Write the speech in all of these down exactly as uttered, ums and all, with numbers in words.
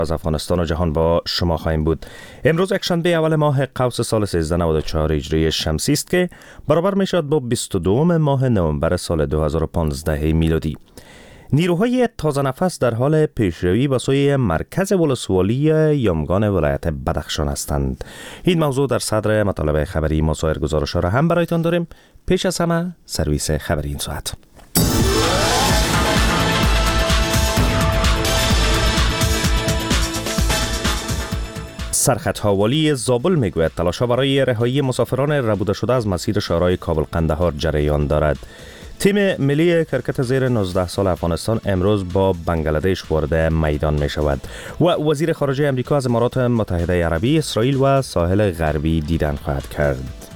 از افغانستان و جهان با شما خواهیم بود. امروز یکشنبه اول ماه قوس سال سیزده نود و چهار هجری شمسی است که برابر می شود با بیست و دو ماه نوامبر سال دو هزار و پانزده میلادی. نیروهای تازه نفس در حال پیشروی به سوی مرکز ولسوالی یمگان ولایت بدخشان هستند. این موضوع در صدر مطالب خبری ما سایر گزارش‌ها را هم برایتان داریم. پیش از همه سرویس خبری این ساعت. سرخط والی زابل میگوید تلاش‌ها برای رهایی مسافران ربوده شده از مسیر شهرهای کابل قندهار جریان دارد. تیم ملی کرکت زیر نوزده سال افغانستان امروز با بنگلادش وارد میدان می شود و وزیر خارجه امریکا از امارات متحده عربی، اسرائیل و ساحل غربی دیدن خواهد کرد.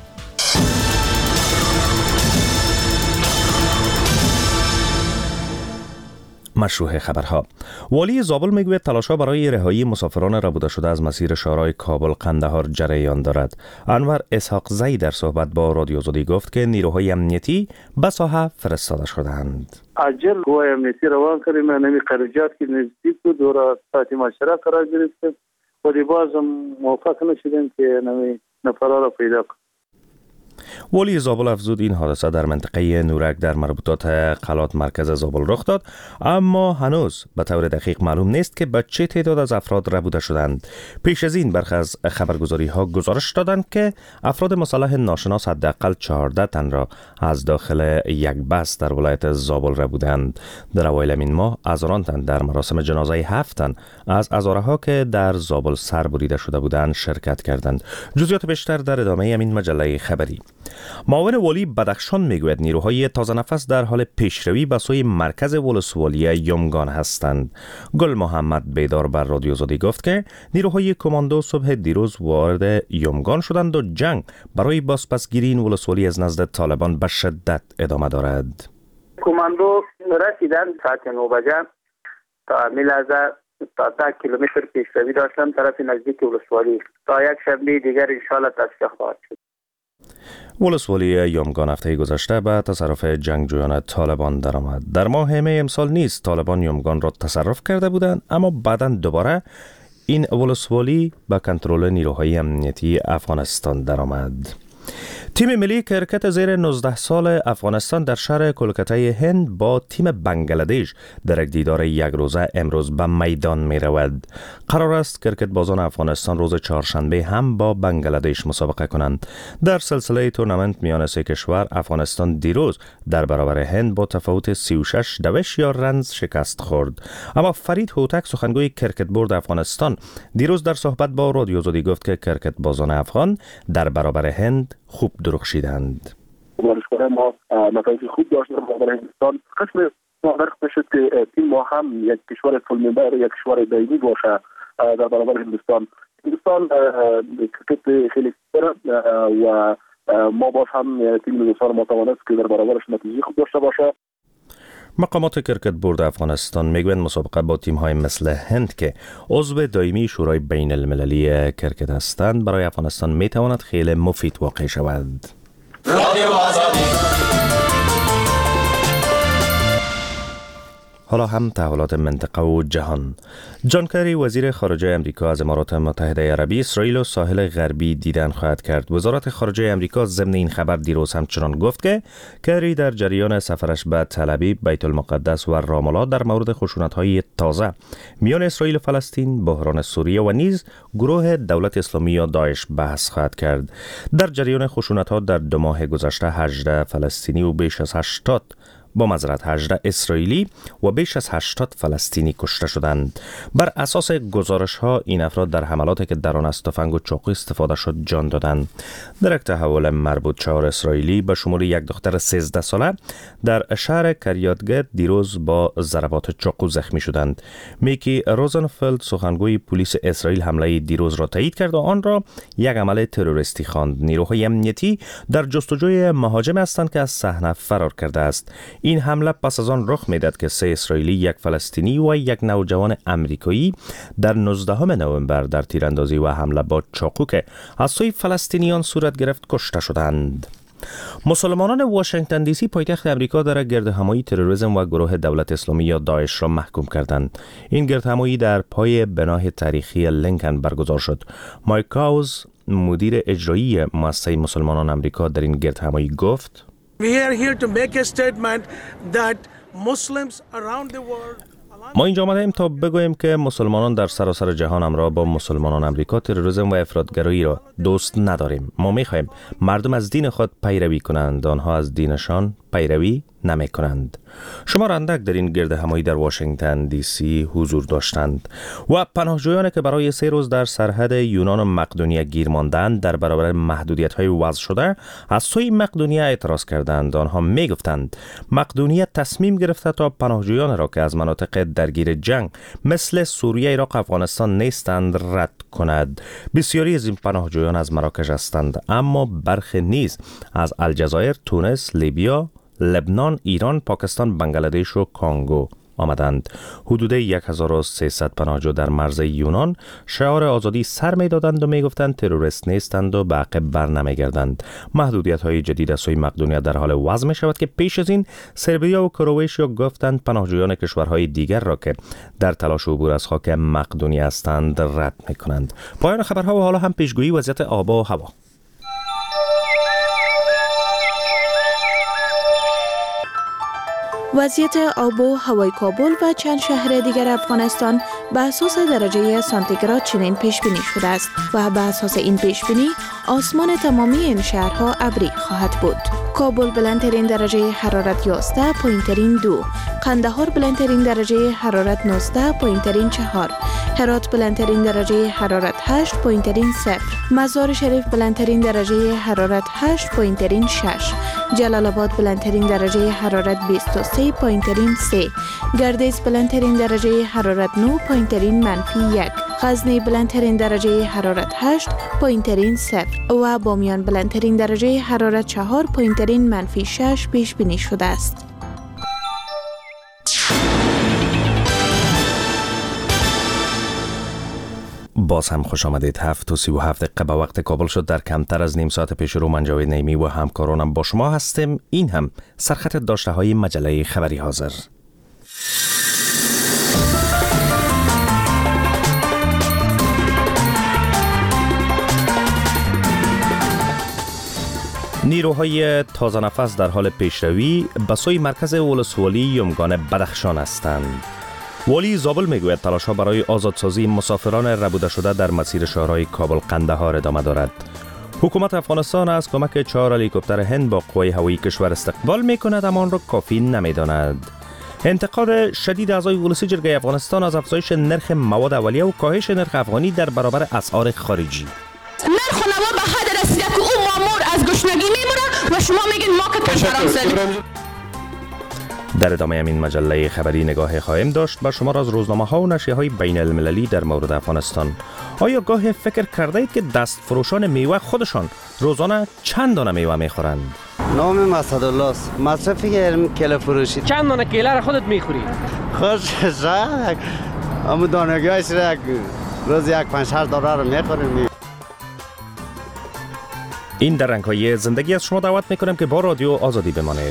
مشروع خبرها. والی زابل میگوید تلاش‌ها برای رهایی مسافران ربوده شده از مسیر شهرهای کابل قندهار جریان دارد. انور اسحاق زی در صحبت با رادیو آزادی گفت که نیروهای امنیتی به ساحه فرستاده شدند. عجل قوای امنیتی روان کردیم، نمی خارجیات که نزدیک بود دور ساعت معاشره قرار گرفتیم ولی باز موفق نشدیم که نمی نفرا را پیدا کنیم. والی زابل افزود این حادثه در منطقه نورک در مربوطات قلات مرکز زابل رخ داد، اما هنوز به طور دقیق معلوم نیست که به چه تعداد از افراد ربوده شدند. پیش از این برخی از خبرگزاری ها گزارش دادند که افراد مسلح ناشناس حداقل چهارده تن را از داخل یک بس در ولایت زابل ربودند. در اوایل این ماه هزاران تن در مراسم جنازه هفت تن از ازاره ها که در زابل سر بریده شده بودند شرکت کردند. جزئیات بیشتر در ادامه این مجله خبری. معاون والی بدخشان میگوید نیروهای تازه نفس در حال پیشروی به سوی مرکز ولسوالی یمگان هستند. گل محمد بیدار بر رادیو آزادی گفت که نیروهای کماندو صبح دیروز وارد یمگان شدند و جنگ برای بازپسگیری این ولسوالی از نزد طالبان به شدت ادامه دارد. کماندو رسیدن ساعت نه بجه تا میلازه تا ده کیلومتر پیشروی داشتن طرف نزدیک ولسوالی. تا یک شنبه دیگر انشاءالله تصفیه خواهد شد. ولسوالی یمگان هفته گذشته به تصرف جنگجویان طالبان درآمد. در ماه می امسال نیز طالبان یمگان را تصرف کرده بودند، اما بعداً دوباره این ولسوالی به کنترل نیروهای امنیتی افغانستان درآمد. تیم ملی کرکت زیر نوزده سال افغانستان در شهر کلکته هند با تیم بنگلادش در یک دیدار یک روزه امروز به میدان می رود. قرار است کرکت بازان افغانستان روز چهارشنبه هم با بنگلادش مسابقه کنند. در سلسله تورنمنت میان سه کشور افغانستان دیروز در برابر هند با تفاوت سی و شش دوش یا رنز شکست خورد. اما فرید هوتک سخنگوی کرکت بورد افغانستان دیروز در صحبت با رادیو آزادی گفت که کرکت بازان افغان در برابر هند خوب درخشیدند. ورزشکاران ما نتایج خوب داشتن برابر هندوستان. قسم موفق شد که تیم ما هم یک کشور فول ممبر، یک کشور دایمی باشه در برابر هندوستان. هندوستان کرکت خیلی داره و ما باز هم تیم هندوستان ما توانست که در برابرش نتیجه خوب داشته باشه. مقامات کرکت بورد افغانستان میگویند مسابقه با تیم‌های مثل هند که عضو دائمی شورای بین المللی کرکت هستند برای افغانستان میتواند خیلی مفید واقع شود. رادیو آزادی. حالا هم تحولات منطقه و جهان. جان کری وزیر خارجه امریکا از امارات متحده عربی، اسرائیل و ساحل غربی دیدن خواهد کرد. وزارت خارجه امریکا ضمن این خبر دیروز همچنان گفت که کری در جریان سفرش به تل ابیب، بیت المقدس و رام الله در مورد خشونت‌های تازه میان اسرائیل و فلسطین، بحران سوریه و نیز گروه دولت اسلامی یا داعش بحث خواهد کرد. در جریان خشونت‌ها در دو ماه گذشته هجده فلسطینی و بیش از هشتاد با معذرت هجده اسرائیلی و بیش از هشتاد فلسطینی کشته شدند. بر اساس گزارش ها این افراد در حملاتی که در آن از تفنگ و چاقو استفاده شد جان دادند. در یک تحول مربوط چهار اسرائیلی به شمول یک دختر سیزده ساله در شهر کریاتگت دیروز با ضربات چاقو زخمی شدند. میکی روزنفلد سخنگوی پلیس اسرائیل حمله دیروز را تایید کرد و آن را یک عمل تروریستی خواند. نیروهای امنیتی در جستجوی مهاجم هستند که از صحنه فرار کرده است. این حمله پس از آن رخ میداد که سه اسرائیلی، یک فلسطینی و یک نوجوان امریکایی در نوزدهم نوامبر در تیراندازی و حمله با چاقو که از سوی فلسطینیان صورت گرفت کشته شدند. مسلمانان واشنگتن دی سی پایتخت امریکا در گردهمایی تروریسم و گروه دولت اسلامی یا داعش را محکوم کردند. این گردهمایی در پای بنای تاریخی لینکن برگزار شد. مایک کاوز، مدیر اجرایی مؤسسه مسلمانان امریکا، در این گردهمایی گفت: We are here to make a statement that Muslims around the world ما اینجا آمده ایم تا بگوییم که مسلمانان در سراسر جهان همراه با مسلمانان امریکا تروریسم و افراطگرایی را دوست نداریم. ما می‌خواهیم مردم از دین خود پیروی کنند، آنها از دینشان پیروی نمی کنند. شما اندک در این گرد همایی در واشنگتن دی سی حضور داشتند و پناهجویانی که برای سه روز در سرحد یونان و مقدونیه گیر ماندند در برابر محدودیت‌های وضع شده از سوی مقدونیه اعتراض کردند. آنها می گفتند مقدونیه تصمیم گرفته تا پناهجویان را که از مناطق درگیر جنگ مثل سوریه، عراق، افغانستان نیستند رد کند. بسیاری از این پناهجویان از مراکش هستند، اما برخی نیز از الجزایر، تونس، لیبیا، لبنان، ایران، پاکستان، بنگلادش و کانگو آمدند. حدود هزار و سیصد پناهجو در مرز یونان شعار آزادی سر می دادند و می گفتند تروریست نیستند و به عقب بر نمی گردند. محدودیت های جدید از سوی مقدونیه در حال وضع می شود که پیش از این سربیا و کرواتیا گفتند پناهجویان کشورهای دیگر را که در تلاش عبور از خاک مقدونیه هستند رد می کنند. پایان خبرها و حالا هم پیشگویی وضعیت آب و هوا. وضعیت آب و هوای کابل و چند شهر دیگر افغانستان به اساس درجه سانتیگراد چنین پیش بینی شده است و به اساس این پیش بینی آسمان تمامی این شهرها ابری خواهد بود. کابل بلندترین درجه حرارت یازده، پایینترین دو. قندهار بلندترین درجه حرارت نوزده، پایینترین چهار. هرات بلندترین درجه حرارت هشت، پایینترین صفر. مزار شریف بلندترین درجه حرارت هشت، پایینترین شش. جلال آباد بلندترین درجه حرارت بیست و سه، پایینترین سه. گردیز بلندترین درجه حرارت نه، پایینترین منفی یک. غزنی بلندترین درجه حرارت هشت، پایینترین صفر و بامیان بلندترین درجه حرارت چهار، پایینترین منفی شش پیش بینی شده است. باز هم خوش آمدید. هفت و سی و هفت دقیقه به وقت کابل شد. در کمتر از نیم ساعت پیش رو من جاوید نعیمی و همکارانم با شما هستیم. این هم سرخط داشته های مجله خبری حاضر. نیروهای تازه نفس در حال پیشروی به سوی مرکز ولسوالی یمگان بدخشان هستند. والی زابل میگوید تلاش‌ها برای آزادسازی مسافران ربوده شده در مسیر شهرهای کابل قندهار ادامه دارد. حکومت افغانستان از کمک چهار هلیکوپتر هند با قوای هوایی کشور استقبال میکند، اما آن را کافی نمیداند. انتقاد شدید اعضای ولسی جرگه افغانستان از افزایش نرخ مواد اولیه و کاهش نرخ افغانی در برابر اسعار خارجی. نرخ نوا به حد رسیده که اون مامور از گشنگی میمونه و شما میگین ما که کنفرانس. در ادامه این مجله خبری نگاه خواهیم داشت بر شما از روزنامه ها و نشریه های بین المللی در مورد افغانستان. آیا گاه فکر کرده اید که دست فروشان میوه خودشان روزانه چند دانه میوه میخورند؟ نام اسدالله است. مصرفی که کیله فروشی. چند دانه کیله را خودت میخوری؟ خوش شد. اما دانگیش را روز یک پنج هشت دلار رو میخوریم. این در رنگ‌های زندگی از شما دعوت میکنم که با رادیو آزادی بمانید.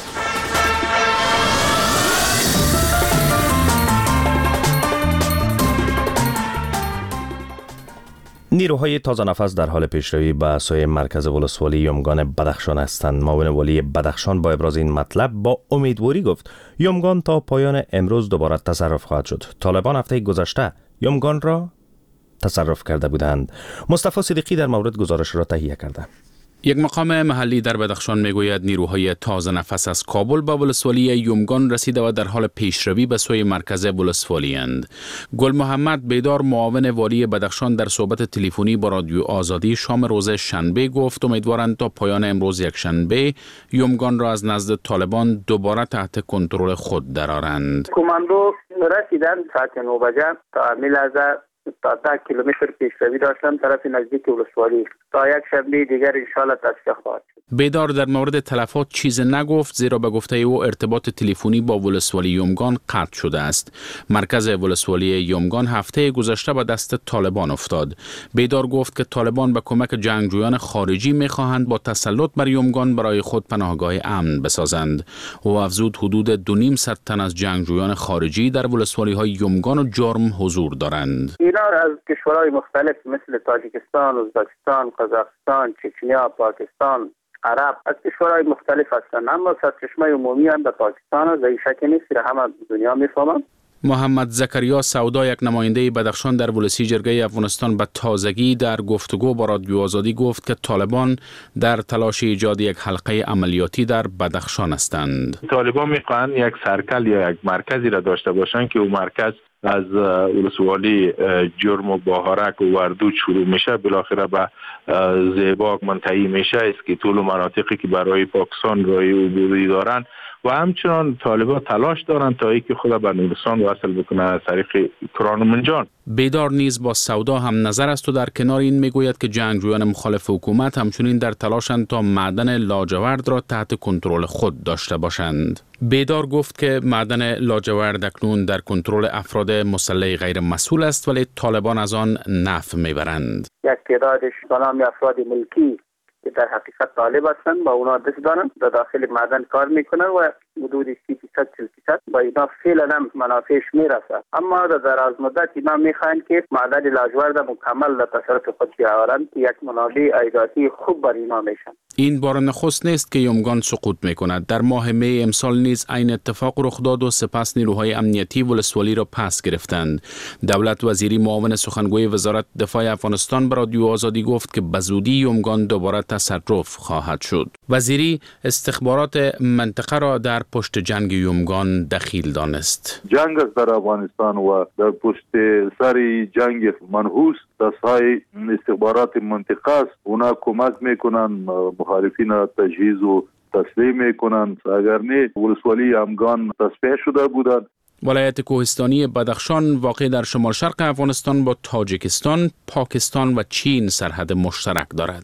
نیروهای تازه نفس در حال پیشروی به سوی مرکز ولسوالی یمگان بدخشان هستند. معاون والی بدخشان با ابراز این مطلب با امیدواری گفت یمگان تا پایان امروز دوباره تصرف خواهد شد. طالبان هفته گذشته یمگان را تصرف کرده بودند. مصطفی صدیقی در مورد گزارش را تهیه کرده. یک مقام محلی در بدخشان میگوید نیروهای تازه نفس از کابل به ولسوالی یمگان رسیده و در حال پیشروی به سوی مرکز ولسوالی اند. گل محمد بیدار معاون والی بدخشان در صحبت تلفنی با رادیو آزادی شام روز شنبه گفت امیدوارند تا پایان امروز یک شنبه یمگان را از نزد طالبان دوباره تحت کنترل خود درآورند. کماندو رسیدن ساعت نه بجه تا میلازه تا ده کیلومتر پیشروی داشتم طرف نزدیک ولسوالی. تا یک شنبه دیگر انشالله تصفیه خواهد شد. بیدار در مورد تلفات چیز نگفت، زیرا به گفته او ارتباط تلفنی با ولسوالی یومگان قطع شده است. مرکز ولسوالی یومگان هفته گذشته به دست طالبان افتاد. بیدار گفت که طالبان به کمک جنگجویان خارجی می‌خواهند با تسلط بر یومگان برای خود پناهگاه امن بسازند. او افزود حدود دو نیم صد تن از جنگجویان خارجی در ولسوالی‌های یومگان و جرم حضور دارند. اینا از کشورهای مختلف مثل تاجیکستان، ازبکستان، قزاقستان، چچنیا، پاکستان، عرب از کشورهای مختلف هستند، اما سرچشمه عمومی هم به پاکستان است و این شک نیست که همه دنیا میفهمند. محمد زکریا سودا، یک نماینده بدخشان در ولسی جرگه افغانستان، به تازگی در گفتگو با رادیو آزادی گفت که طالبان در تلاش ایجاد یک حلقه عملیاتی در بدخشان هستند. طالبان میخواهند یک سرکل یا یک مرکزی را داشته باشند که اون مرکز از ولسوالی جرم و باهرک و وردوج شروع میشه، بالاخره به زیباک منتهی میشه است که طول مناطقی که برای پاکستان راه عبوری دارند و همچنان طالبان تلاش دارند تا اینکه خود به نورستان وصل بکنه از طریق کران و منجان. بیدار نیز با سودا هم نظر است و در کنار این میگوید که جنگجویان مخالف حکومت همچنین در تلاشند تا معدن لاجورد را تحت کنترل خود داشته باشند. بیدار گفت که معدن لاجورد اکنون در کنترل افراد مسلح غیر مسئول است، ولی طالبان از آن نفع میبرند. یک تعدادش به نام افراد ملکی که در حقیقت طالب هستند با اونا دست دارن در داخل معدن کار میکنن و حدود سی درصد چهل درصد با اینا فعلا منافعش میرسه، اما در دراز مدت اینا میخواین که معدن لاجورد مکمل در تصرف خود بیاورند که یک منابع عایداتی خوب بر اینا میشن. این بار نخست نیست که یومگان سقوط میکند. در ماه می امسال نیز عین اتفاق رخ داد و سپس نیروهای امنیتی ولسوالی را پس گرفتند. دولت وزیری معاون سخنگوی وزارت دفاع افغانستان به رادیو آزادی گفت که به زودی یومگان دوباره تصرف خواهد شد. وزیری استخبارات منطقه را در پشت جنگ یومگان دخیل دانست. جنگ است در افغانستان و در پشت سر جنگ منحوس دستهای استخبارات منطقه است. اونا کمک میکنن مخالفین را تجهیز و تسلیم میکنن، اگر نه ولسوالی یومگان تصفیه شده بودند. ولایت کوهستانی بدخشان واقع در شمال شرق افغانستان با تاجیکستان، پاکستان و چین سرحد مشترک دارد.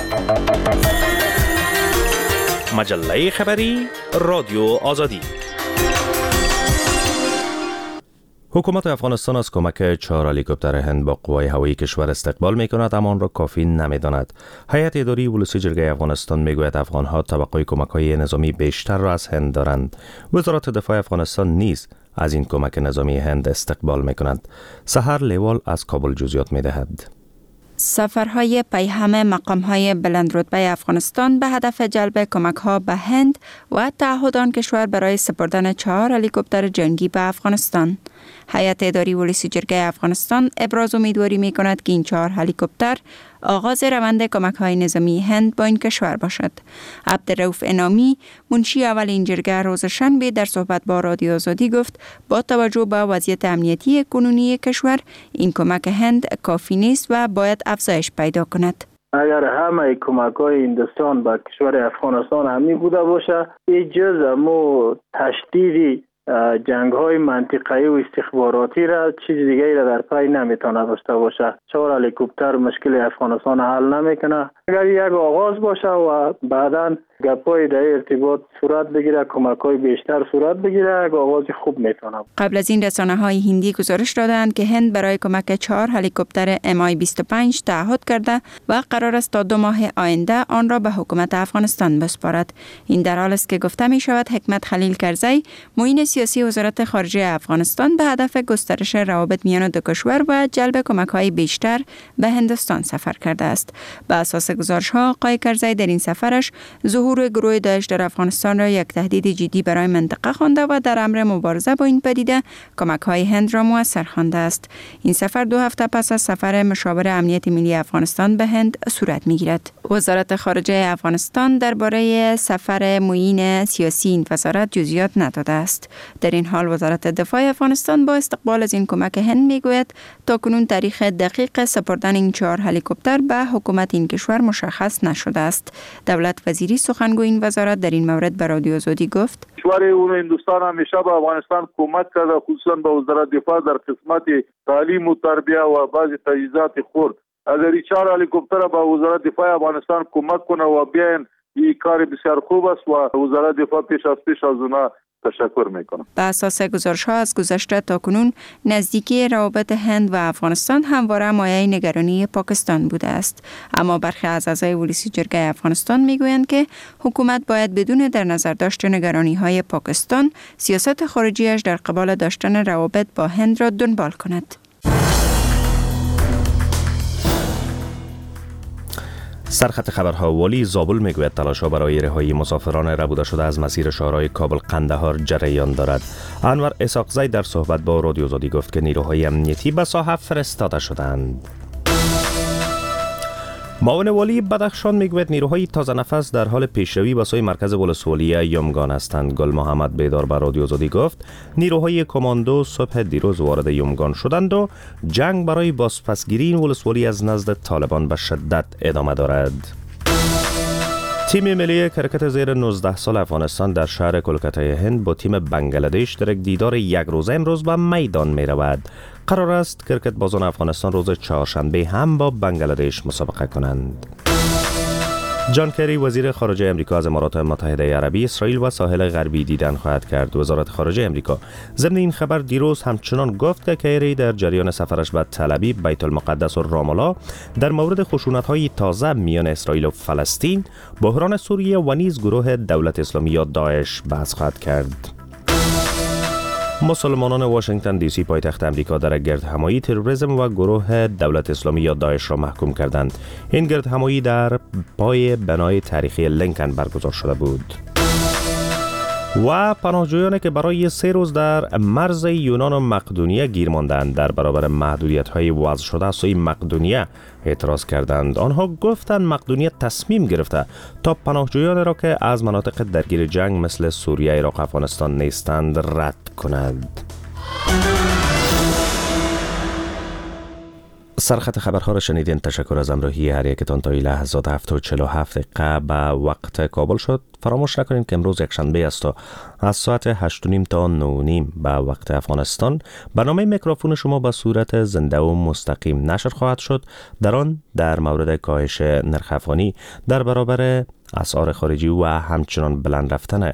مجله خبری رادیو آزادی. حکومت افغانستان از کمک چهار هلیکوپتر هند با قوای هوایی کشور استقبال می کند، اما آن را کافی نمی داند. هیئت اداری ولسی جرگه افغانستان می گوید افغانها توقع کمک های نظامی بیشتر را از هند دارند. وزارت دفاع افغانستان نیز از این کمک نظامی هند استقبال می کند. سحر لیوال از کابل جزئیات می دهد. سفرهای پیهم مقامهای بلند رتبه افغانستان به هدف جلب کمک‌ها به هند و تعهد آن کشور برای سپردن چهار هلیکوپتر جنگی به افغانستان. هیئت اداری ولسی جرگه افغانستان ابراز امیدواری می کند که این چهار هلیکوپتر آغاز روند کمک‌های نظامی هند با این کشور باشد. عبدالرؤوف انامی، منشی اول این جرگه، روز شنبه در صحبت با رادیو آزادی گفت با توجه به وضعیت امنیتی کنونی کشور این کمک هند کافی نیست و باید افزایش پیدا کند. اگر همه کمک‌های هندوستان به کشور افغانستان همی بوده باشه، این جز امو تشدید جنگ‌های منطقه‌ای و استخباراتی را چیز دیگری را در پی نمیتونه داشته باشه. چهار هلیکوپتر مشکل افغانستان حل نمیکنه. اگر یک آغاز باشه و بعداً گپ‌های در ارتباط صورت بگیره، کمک‌های بیشتر صورت بگیره، یک آغاز خوب میتونه. قبل از این رسانه‌های هندی گزارش دادند که هند برای کمک چهار هلیکوپتر ام آی بیست و پنج تعهد کرده و قرار است تا دو ماه آینده آن را به حکومت افغانستان بسپارد. این در حالی است که گفته می شود حکمت خلیل کرزی، معین سیاسی وزارت خارجه افغانستان، به هدف گسترش روابط میان دو کشور و جلب کمک‌های بیشتر به هندوستان سفر کرده است. به اساس گزارش‌ها، آقای کرزی در این سفرش ظهور گروه داعش در افغانستان را یک تهدید جدی برای منطقه خوانده و در امر مبارزه با این پدیده کمک‌های هند را مؤثر خوانده است. این سفر دو هفته پس از سفر مشاور امنیت ملی افغانستان به هند صورت می‌گیرد. وزارت خارجه افغانستان درباره سفر معین سیاسی این وزارت جزئیات نداده است. در این حال وزارت دفاع افغانستان با استقبال از این کمک هند میگوید تاکنون تاریخ دقیق سپردن این چهار هلیکوپتر به حکومت این کشور مشخص نشده است. دولت وزیری سخنگوی این وزارت در این مورد به رادیو آزادی گفت: کشور اون هندوستان همیشه به افغانستان کمک کرده، خصوصا به وزارت دفاع در قسمت تعلیم و تربیه و بعض تجهیزات خرد. اگر چهار هلیکوپتر به وزارت دفاع افغانستان کمک کنه و بیاین، این کار بسیار خوب است و وزارت دفاع پیش از پیش از اونا تشکر میکنم. به اساس گزارش‌ها از گذشته تا کنون نزدیکی روابط هند و افغانستان همواره مایه نگرانی پاکستان بوده است. اما برخی از اعضای ولسی جرگه افغانستان میگویند که حکومت باید بدون در نظر داشتن نگرانی‌های پاکستان سیاست خارجیش در قبال داشتن روابط با هند را دنبال کند. سرخط خبرها والی زابل میگوید تلاش‌ها برای رهایی مسافران ربوده شده از مسیر شهرهای کابل قندهار جریان دارد. انور اسحاقزی در صحبت با رادیو آزادی گفت که نیروهای امنیتی به ساحه فرستاده شدند. معاون والی بدخشان میگوید نیروهای تازه نفس در حال پیشروی به سوی مرکز ولسوالی یمگان هستند. گل محمد بیدار به رادیو آزادی گفت نیروهای کماندو صبح دیروز وارد یمگان شدند و جنگ برای بازپسگیری این ولسوالی از نزد طالبان به شدت ادامه دارد. تیم ملی کرکت زیر نوزده سال افغانستان در شهر کلکته هند با تیم بنگلادش در یک دیدار یک روزه امروز به میدان می رود. قرار است کرکت بازان افغانستان روز چهارشنبه هم با بنگلادش مسابقه کنند. جان کری وزیر خارجه امریکا از امارات متحده عربی، اسرائیل و ساحل غربی دیدن خواهد کرد. وزارت خارجه امریکا ضمن این خبر دیروز همچنان گفت که کری در جریان سفرش به تل ابیب، بیت المقدس و رام الله در مورد خشونت‌های تازه میان اسرائیل و فلسطین، بحران سوریه و نیز گروه دولت اسلامی یا داعش بحث خواهد کرد. مسلمانان واشنگتن دی سی پایتخت امریکا در گردهمایی تروریسم و گروه دولت اسلامی یا داعش را محکوم کردند. این گردهمایی در پای بنای تاریخی لینکن برگزار شده بود. و پناهجویانی که برای سه روز در مرز یونان و مقدونیه گیر ماندند در برابر محدودیت‌های وضع شده سوی مقدونیه اعتراض کردند. آنها گفتند مقدونیه تصمیم گرفته تا پناهجویانی را که از مناطق درگیر جنگ مثل سوریه، عراق، افغانستان نیستند رد کند. سرخط خبرها را شنیدین. تشکر از همراهی هر یکتان تا این لحظات. هفت و چهل و هفت دقیقه به وقت کابل شد. فراموش نکنید که امروز یک شنبه است و از ساعت هشت و نیم تا نه و نیم به وقت افغانستان برنامه میکروفون شما به صورت زنده و مستقیم نشر خواهد شد. در آن در مورد کاهش نرخ افغانی در برابر اسعار خارجی و همچنان بلند رفتن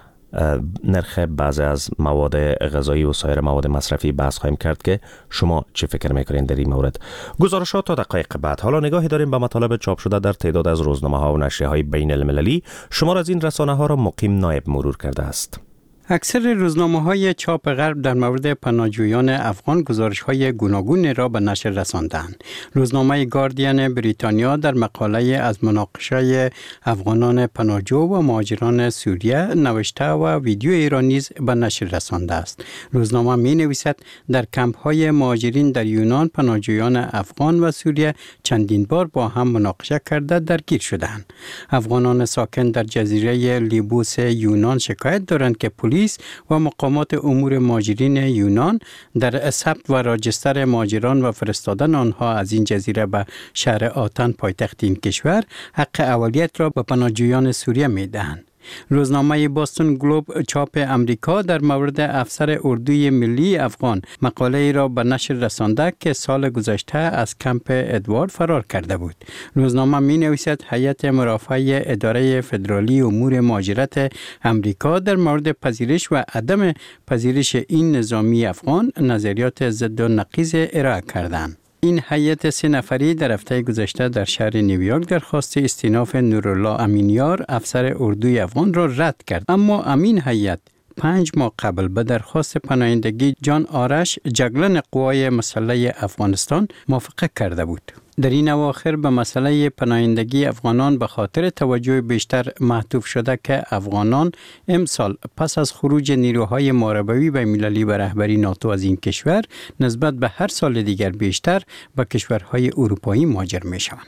نرخ بعضی از مواد غذایی و سایر مواد مصرفی بحث خواهیم کرد که شما چه فکر میکنین در این مورد. گزارشات تا دقایق بعد. حالا نگاهی داریم به مطالب چاپ شده در تعداد از روزنامه ها و نشریه های بین المللی. شمار از این رسانه ها را مقیم نایب مرور کرده است. اکثر روزنامه‌های چاپ غرب در مورد پناهجویان افغان گزارش‌های گوناگونی را به نشر رساندند. روزنامه گاردین بریتانیا در مقاله از مناقشه افغانان پناهجو و مهاجران سوریه نوشته و ویدیویی را نیز به نشر رسانده است. روزنامه می‌نویسد در کمپ‌های مهاجرین در یونان پناهجویان افغان و سوریه چندین بار با هم مناقشه کرده درگیر شدند. افغانان ساکن در جزیره لیبوس یونان شکایت دارند که پلیس و مقامات امور مهاجرین یونان در ثبت و راجستر مهاجران و فرستادن آنها از این جزیره به شهر آتن پایتخت این کشور حق اولیت را به پناهجویان سوریه می‌دهند. روزنامه باستون گلوب چاپ امریکا در مورد افسر اردوی ملی افغان مقاله ای را به نشر رسانده که سال گذشته از کمپ ادوارد فرار کرده بود. روزنامه می نویسد هیئت مرافعه اداره فدرالی امور مهاجرت امریکا در مورد پذیرش و عدم پذیرش این نظامی افغان نظریات ضد و نقیض ارائه کردند. این هیئت سه نفری در هفته گذشته در شهر نیویورک درخواست استیناف نورالله امینیار افسر اردوی افغان را رد کرد، اما امین هیئت پنج ماه قبل به درخواست پناهندگی جان آرش جگلن قوای مسلح افغانستان موافقت کرده بود. در این اواخر به مسئله پناهندگی افغانان به خاطر توجه بیشتر معطوف شده که افغانان امسال پس از خروج نیروهای ماربوی بین المللی به رهبری ناتو از این کشور نسبت به هر سال دیگر بیشتر به کشورهای اروپایی مهاجر می شوند.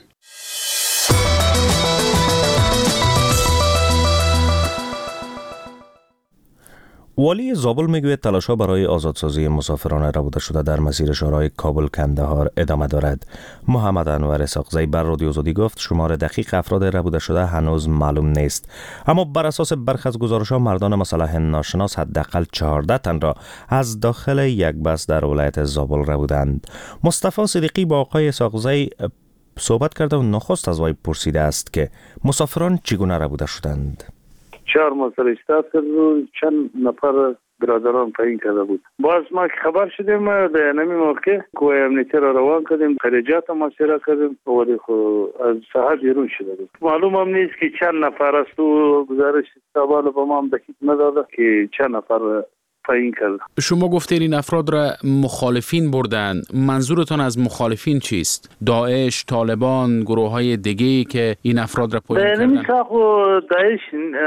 والی زابل میگوید تلاش‌ها برای آزادسازی مسافران ربوده شده در مسیر شهرهای کابل کندهار ادامه دارد. محمد انور اسحاقزی بر رادیو آزادی گفت شمار دقیق افراد ربوده شده هنوز معلوم نیست، اما بر اساس برخی از گزارش‌ها مردان مسلح ناشناس حداقل چهارده تن را از داخل یک بس در ولایت زابل ربودند. مصطفی صدیقی با آقای اسحاقزی صحبت کرده و نخست از وی پرسیده است که مسافران چگونه ربوده شدند. چهار مسئله استاد کرد و چند نفر برادران پایین کرده بود. باز ما خبر شدیم در نمی موقع کوه امنیتی را روان کردیم، خریجات ما سیرا کردیم ولی خو از ساحه بیرون شده بود. معلوم هم نیست که چند نفر است و گزارش سوال با ما هم دقیق نداده که چند نفر پایین کرد. شما گفتید این افراد را مخالفین بردن. منظورتان از مخالفین چیست؟ داعش، طالبان، گروه های دیگه‌ای که این افراد را پایین کردن؟ نمی ساخو داعش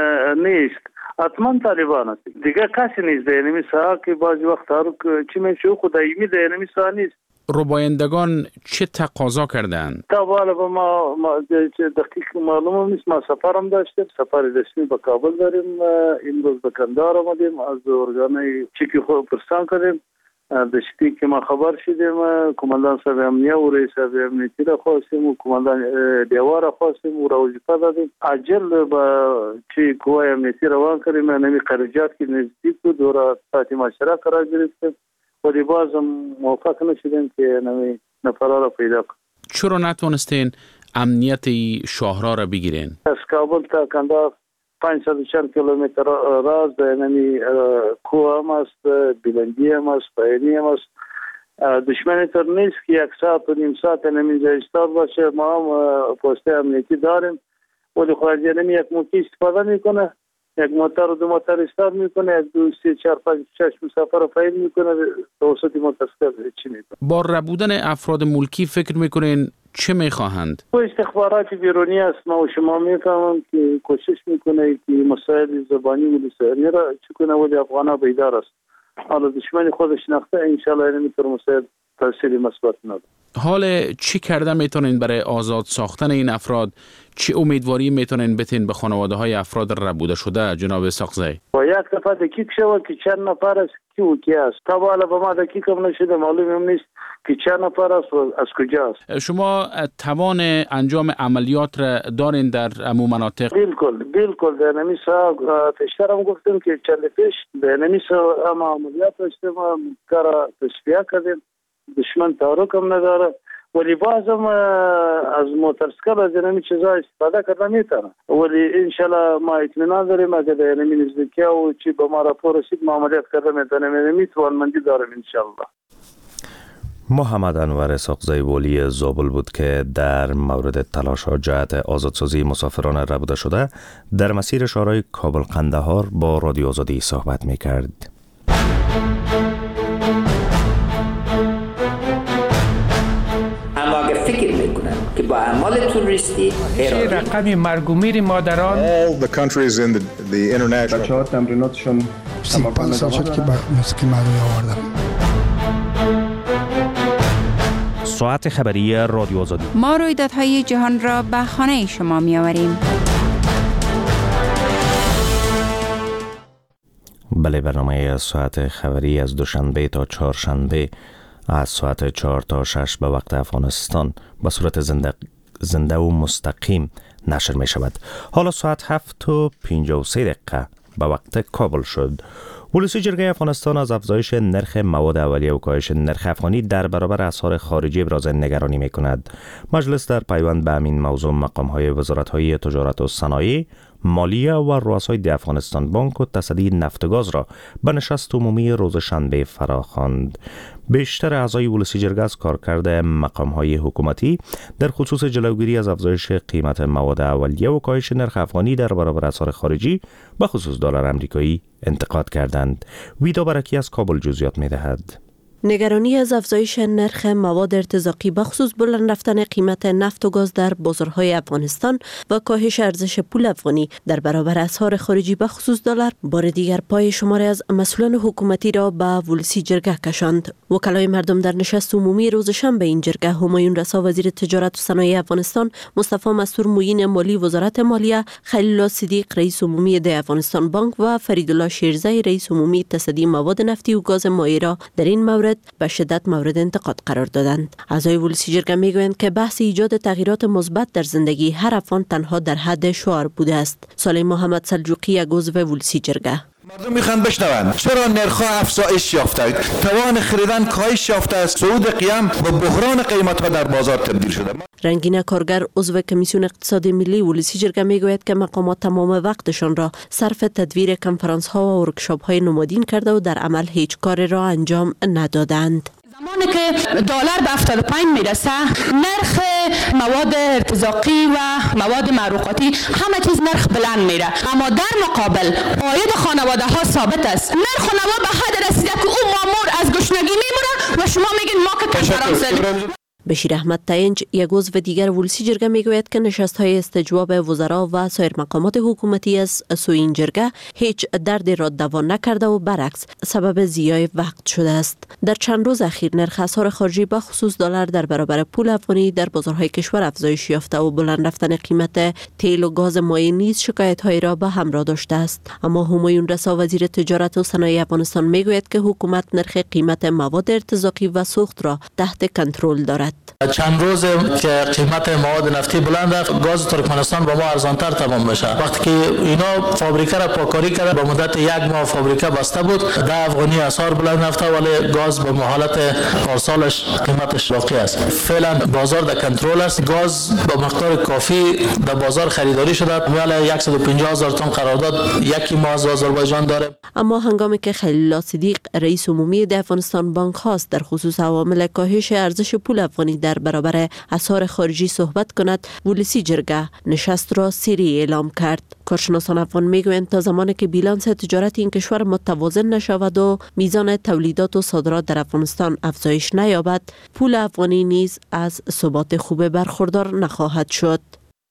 نیست، حتما طالبان است. دیگه کسی نیست در نمی ساخ که بعضی وقت تاروک چی میشه خود دایمی در نمی ساخ نیست. ربایندگان چه تقاضا کردند؟ تا بالا با ما, ما دقیق معلوم نیست. ما سفرم داشتیم، سفر رسمی به کابل داریم، امروز به کندهار آمدیم، از ارگانهای چکی خود پرسان کردیم. دشتی که ما خبر شدیم کماندان صاحب امنیه و رئیس صاحب امنیتی را خواستیم و کماندان دیوار را خواستیم و را وظیفه دادیم عجل با چی قوای امنیتی روان کردیم. نمی خارجات که نزدیک بود و را ساعت معاشره قرار گرفتیم ولی باز موفق نشدیم که نمی نفرها را پیدا کنیم. چرا نتونستین امنیت شاهرا را بگیرین؟ از کابل تا کندهار پانصد و چند کیلومتر راز نمی کوه هم است، بلندی هم است، پایینی هم است. دشمنی تر نیست که یک ساعت و نیم ساعت نمی‌جا ایستاد باشه. ما هم پسته امنیتی داریم ولی خارجی نمی یک موکی استفاده میکنه، یک موتر و دو موتر ایستاد میکنه، یک دو سی چهار پنج شش مسافر رو پایین میکنه، توسط متاسکر چی میکنه. با ربودن افراد ملکی فکر میکنین چه میخواهند؟ و استخبارات بیرونی است. ما و شما میفهمم که کوشش میکنه که مسائل زبانی و لسانی را چکنه ولی افغانا بیدار است. حالا دشمن خودش نخته انشالله نمیتونه مسائل تاثیری مثبت نداره. حال چی کرده میتونین برای آزاد ساختن این افراد؟ چه امیدواری میتونین بتین به خانواده های افراد ربوده شده جناب اسحاقزی؟ با یک دفعه دقیق شود که چند نفر است کی و کی است. تا بالا به ما دقیق هم نشده، معلوم هم نیست که چند نفر است و از کجا است. شما توان انجام عملیات را دارین در امو مناطق؟ بالکل بالکل. در نمیسا پیشترم گفتم که چند پیش در نمیسا اما عملیات داشتیم، کار تشفیه کردیم، دشمن تحرک هم نداره ولی بازم از موترسکل از اینمی چیزا استفاده کرده میتونه ولی انشالله ما اطمینان داریم اگر در اینمی نزدیکی و چی به ما راپور رسید ما عملیات کرده میتونه میتوانمندی داریم انشالله. محمد انور اسحاقزی والی زابل بود که در مورد تلاش‌ها جهت آزادسازی مسافران ربوده شده در مسیر شهرهای کابل قندهار با رادیو آزادی صحبت میکرد. فکر میکنن که با اعمال تروریستی رقم مرگ و میر مادران all the countries in the, the international بچه‌ها تمریناتشون پنج سال شد که موسیقی مردمی آوردم. ساعت خبری رادیو آزادی. ما رویدادهای جهان را به خانه شما می آوریم. بله، برنامه ساعت خبری از دوشنبه تا چهارشنبه از ساعت چهار تا شش به وقت افغانستان به صورت زنده, زنده و مستقیم نشر می شود. حالا ساعت هفت و پنجاه و سه دقیقه به وقت کابل شد. ولسی جرگه افغانستان از افزایش نرخ مواد اولیه و کاهش نرخ افغانی در برابر اسعار خارجی ابراز نگرانی می کند. مجلس در پیوند به همین موضوع مقام‌های وزارت‌های تجارت و صنایع، مالیه و رؤسای افغانستان بانک و تصدی نفت و گاز را به نشست عمومی روز شنبه فراخواند. بیشتر اعضای ولسی جرگه از کارکرد مقام‌های حکومتی در خصوص جلوگیری از افزایش قیمت مواد اولیه و کاهش نرخ افغانی در برابر اسعار خارجی به خصوص دلار آمریکایی انتقاد کردند. ویدا برکی از کابل جزئیات می‌دهد. نگرانی از افزایش نرخ مواد ارتزاقی بخصوص بلند رفتن قیمت نفت و گاز در بازارهای افغانستان و کاهش ارزش پول افغانی در برابر اسعار خارجی بخصوص دلار بار دیگر پای شماری از مسئولان حکومتی را به ولسی جرگه کشاند. وکلای مردم در نشست عمومی روز شنبه این جرگه همایون رسا وزیر تجارت و صنایع افغانستان، مصطفی مستور معین مالی وزارت مالیه، خلیل الله صدیق رئیس عمومی ده افغانستان بانک و فریدالله شیرزی رئیس عمومی تصدی مواد نفتی و گاز مایع را در این مورد به شدت مورد انتقاد قرار دادند. اعضای ولسی جرگه میگویند که بحث ایجاد تغییرات مثبت در زندگی هر افغان تنها در حد شعار بوده است. سالم محمد سلجوقی عضو ولسی جرگه: مردم میخوان بشنوند چرا نرخ‌ها افزایش یافته، توان خریدن کاهش یافته است، صعود قیام و بحران قیمت‌ها در بازار تبدیل شده. رنگین کارگر عضو کمیسیون اقتصاد ملی ولسی جرگه میگوید که مقامات تمام وقتشان را صرف تدویر کنفرانس‌ها و ورکشاپ‌های نمادین کرده و در عمل هیچ کاری را انجام ندادند. زمانی که دلار به هفتاد و پنج میرسه، نرخ مواد ارتزاقی و مواد معروقاتی همه چیز نرخ بلند میره، اما در مقابل عاید خانواده ها ثابت است. نرخ و نوا به حد رسیده که او مامور از گشنگی میمونه و شما میگین ما که کنفرانس. بشیر احمد تاینج یک عضو دیگر ولسی جرگه میگوید که نشست‌های استجواب وزرا و سایر مقامات حکومتی از سوی این جرگه هیچ دردی را دوا نکرده و برعکس سبب ضیاع وقت شده است. در چند روز اخیر نرخ اسعار خارجی به خصوص دلار در برابر پول افغانی در بازارهای کشور افزایش یافته و بلند رفتن قیمت تیل و گاز مایع نیز شکایت‌های را به همراه داشته است. اما همایون رسا وزیر تجارت و صنایع افغانستان میگوید که حکومت نرخ قیمت مواد ارتزاقی و سوخت را تحت کنترل دارد. چند روز که قیمت مواد نفتی بلند است، گاز ترکمنستان با ما ارزانتر تمام بشه. وقتی که اینا فابریکه را پاکاری کرده، با مدت یک ماه فابریکه بسته بود، ده افغانی اسعار بلند رفته، ولی گاز به حالت پارسالش قیمتش باقی است. فعلا بازار در کنترل است، گاز با مقدار کافی در بازار خریداری شده، ولی صد و پنجاه هزار تن قرارداد یکی ماه از آذربایجان داره. اما هنگامی که خلیل الله صدیق رئیس عمومی ده افغانستان بانک خواست در خصوص عوامل کاهش ارزش پول افغانی در برابر اسعار خارجی صحبت کند، ولسی جرگه نشست را سری اعلام کرد. کارشناسان افغان میگویند تا زمانی که بیلانس تجارت این کشور متوازن نشود و میزان تولیدات و صادرات در افغانستان افزایش نیابد، پول افغانی نیز از ثبات خوب برخوردار نخواهد شد.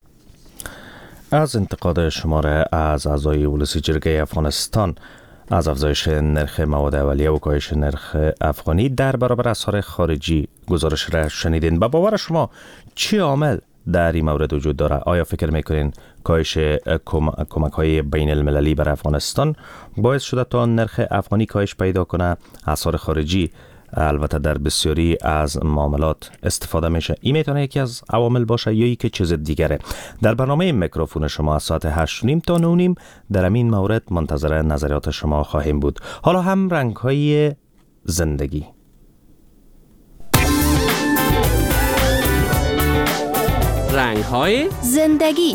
از انتقاد شماره از اعضای ولسی جرگه افغانستان از افزایش نرخ مواد اولیه و کاهش نرخ افغانی در برابر اسعار خارجی گزارش را شنیدین. به باور شما چی عامل در این مورد وجود داره؟ آیا فکر میکنین کاهش کمک های بین المللی بر افغانستان باعث شده تا نرخ افغانی کاهش پیدا کنه؟ اسعار خارجی البته در بسیاری از معاملات استفاده میشه، این میتونه یکی از عوامل باشه یا یکی چیز دیگره. در برنامه میکروفون شما از ساعت هشت و نیم تا نه و نیم در این مورد منتظر نظریات شما خواهیم بود. حالا هم رنگ های زندگی. رنگ های زندگی.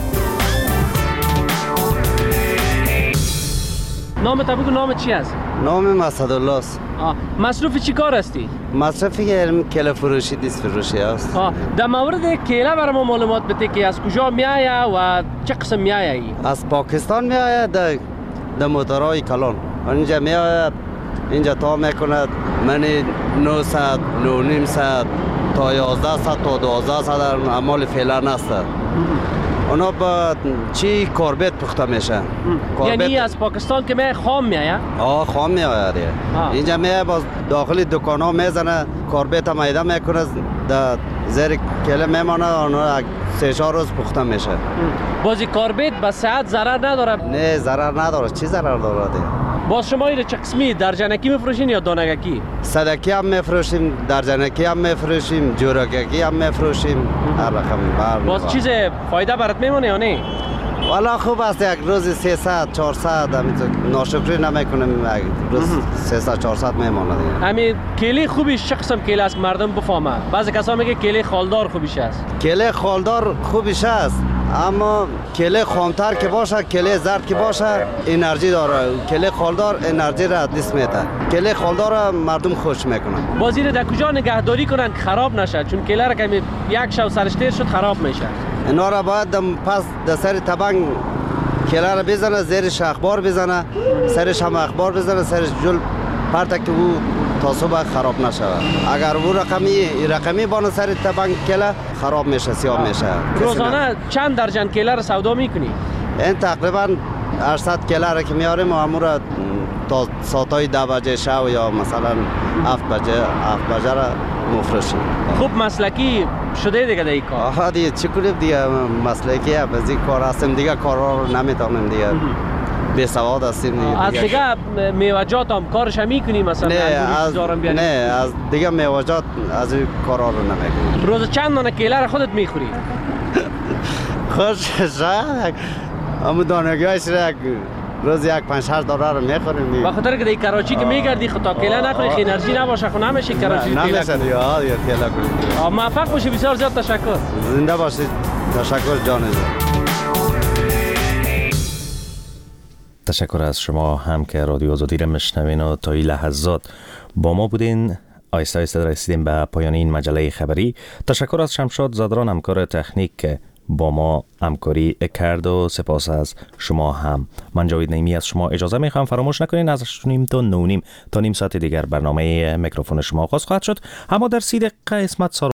نام تا بگو، نام چی است؟ نام اسدالله است. مصروف چی کار هستی؟ مصرفی کله فروشی، دیس فروشی است. در مورد کله برای ما معلومات بده که از کجا میآید و چه قسم میآید؟ از پاکستان میآید، در در موترهای کلان اینجا میآید، اینجا تا میکند من نهصد، نهصد تا یازده صد تا دوازده صد در اعمال فعلا است. اونا با چی کاربت پخته میشه؟ یعنی از پاکستان که می خام میآید؟ آه خام میآید. اینجا میآید باز داخل دکان ها میزنه، کاربت میده میکنه، در زیر کله میمانه، اونا سه چهار روز پخته میشه. بازی کاربت به صحت ضرر نداره؟ نه ضرر نداره. چی ضرر داره؟ باز شما اینو چه قسمی درجنکی میفروشین یا دانگکی؟ صدکی هم میفروشیم، درجنکی هم میفروشیم، جورککی هم میفروشیم، هر رقم. باز چیز فایده برات میمونه یا نه؟ والا خوب است، یک روز سیصد چهارصد همینطور ناشکری نمیکنیم، یک روز سیصد چهارصد میمونه دیگه. همین کیله خوبیش چه قسم کیله است مردم بفهمه؟ بعضی کسا میگه کیله خالدار خوبیش است. کیله خالدار خوبیش است، اما کیله خامتر که باشه، کیله زرد که باشه انرژی داره. کیله خالدار انرژی را ادلیس میده. کیله خالدار مردم خوش میکنن. بازی را در کجا نگهداری کنن که خراب نشه؟ چون کیله را که یک شو سرش تیر شد خراب میشه. اینا را باید پس در سر تبنگ کیله را بزنه، زیرش اخبار بزنه، سرش هم اخبار بزنه، سرش جل پرتک که او تا صبح خراب نشود. اگر او رقمی رقمی بانه سر تبنگ کله خراب میشه، سیاه میشه. روزانه چند درجن کیله را سودا میکنی؟ این تقریبا هشتصد کیله را که میاریم و امور تا ساعتای ده بجه شب یا مثلا هفت بجه هفت بجه را مفرشیم. خوب مسلکی شده دیگه در این کار؟ آها دیگه چی کنیم دیگه، مسلکی از این کار هستیم دیگه، کارها رو نمیتونیم دیگه، بی سواد هستیم دیگه. از دیگه میوجات هم کارش هم میکنی مثلا؟ نه از نه از دیگه میوجات از این کارها رو نمیکنیم. روز چند دانه کیله را خودت میخوری؟ خوش شد اما دانگیش را روز یک پنج هشت دلار رو میخوریم. به خاطر که در کراچی که میگردی خطا کیله نخوری خی انرژی نباشه خو نمیشه کراچی کیله. نمیشه دیگه ها دیگه کیله کنید. موفق باشی، بسیار زیاد تشکر. زنده باشید. تشکر جان جان. تشکر از شما هم که رادیو آزادی را میشنوین و تا این لحظات با ما بودین. آیسته آیسته رسیدیم به پایان این مجله خبری. تشکر از شمشاد زادران همکار تکنیک که با ما همکاری کرد و سپاس از شما هم. من جاوید نعیمی از شما اجازه میخوام. فراموش نکنین از هشت و نیم تا نه و نیم تا نیم ساعت دیگر برنامه میکروفون شما آغاز خواهد شد. اما در سی دقیقه قسمت